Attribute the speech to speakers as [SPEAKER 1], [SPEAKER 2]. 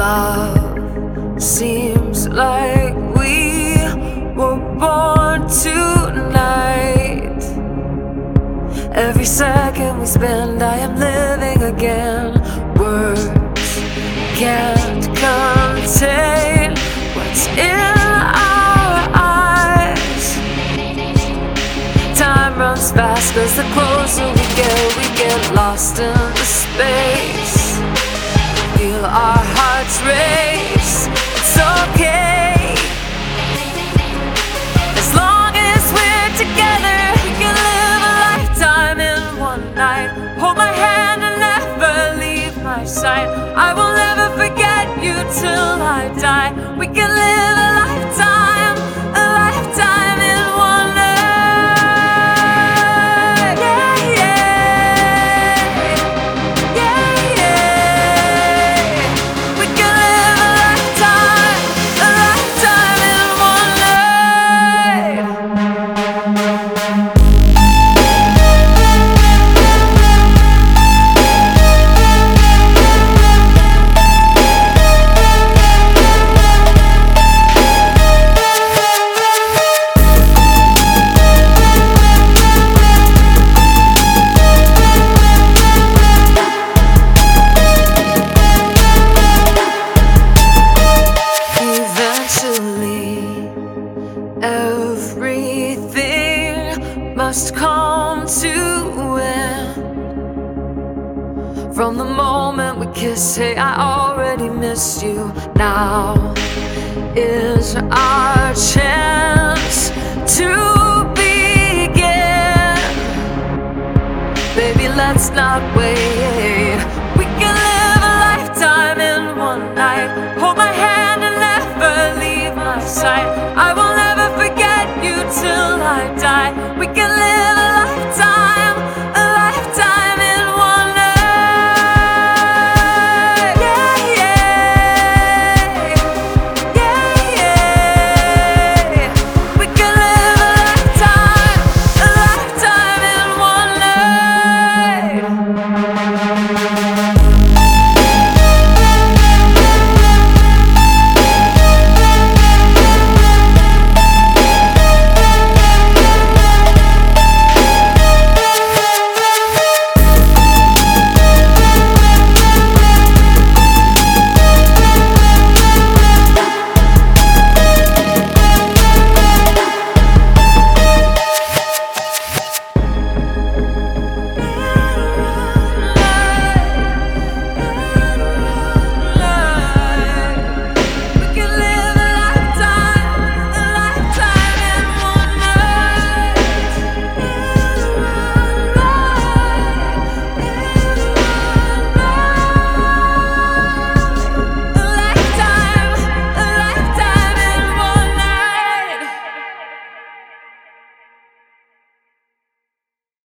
[SPEAKER 1] Love seems like we were born tonight. Every second we spend, I am living again. Words can't contain what's in our eyes. Time runs fast, cause the closer we get lost in the space. Feel our hearts race, it's okay. As long as we're together, we can live a lifetime in one night. Hold my hand and never leave my side. I will never forget you till I die. We can live a lifetime in one night. Yeah, yeah, yeah, yeah. We can live a lifetime in one night. Everything must come to end. From the moment we kiss, hey, I already missed you. Now is our chance to begin. Baby, let's not wait.